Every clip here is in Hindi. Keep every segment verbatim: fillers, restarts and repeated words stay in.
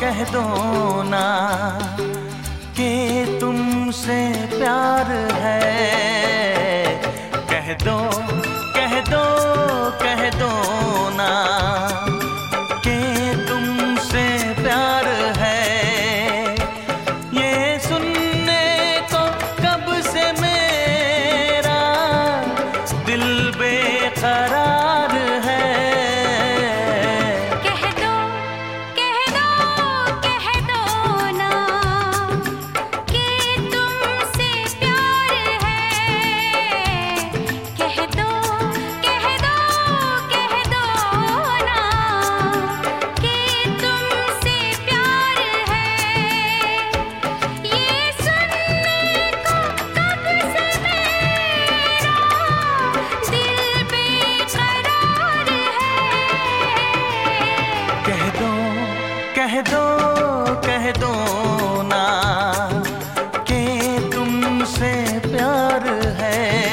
कह दो ना कि तुमसे प्यार है। कह दो कह दो कह दो ना कि तुमसे प्यार है। ये सुनने को कब से मेरा दिल बेकरार है। कह दो कह दो ना कि तुमसे प्यार है।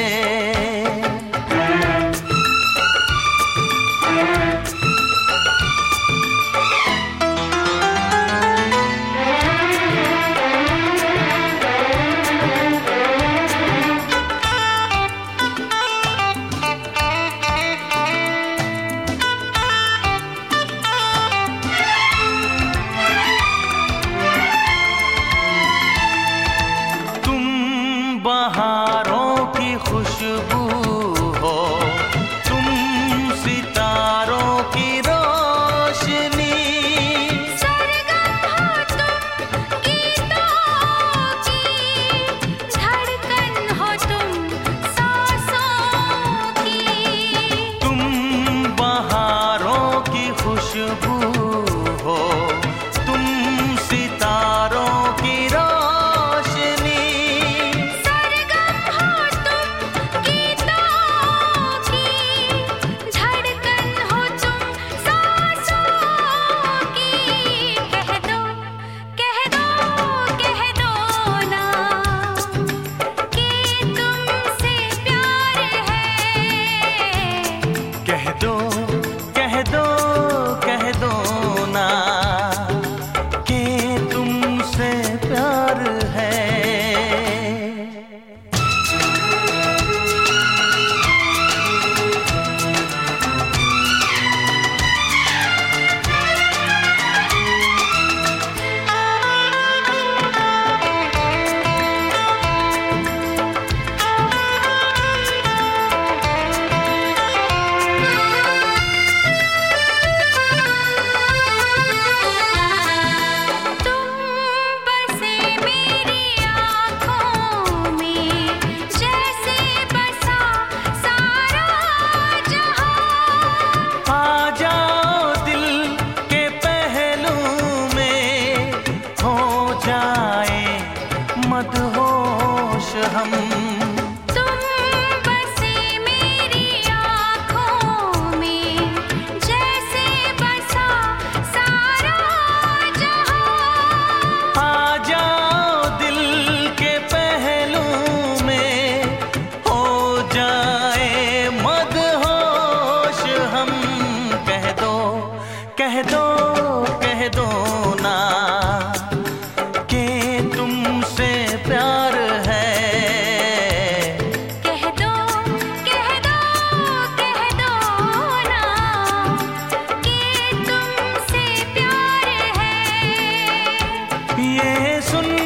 बहारों की खुशबू हो तुम, सितारों की रोशनी। सरगम हो तुम गीतों की, धड़कन हो तुम सांसों की। तुम बहारों की खुशबू हो तुम, सितारों की कह दो कह दो कह दो ना कि तुमसे प्यार है। मदहोश हम तुम बसे मेरी आँखों में, जैसे बसा सारा जहां। आ जाओ दिल के पहलू में, हो जाए मदहोश हम। कह दो कह दो कह दो ना कि तुमसे प्यार है। कह दो कह दो कह दो ना कि तुमसे प्यार है। ये सुन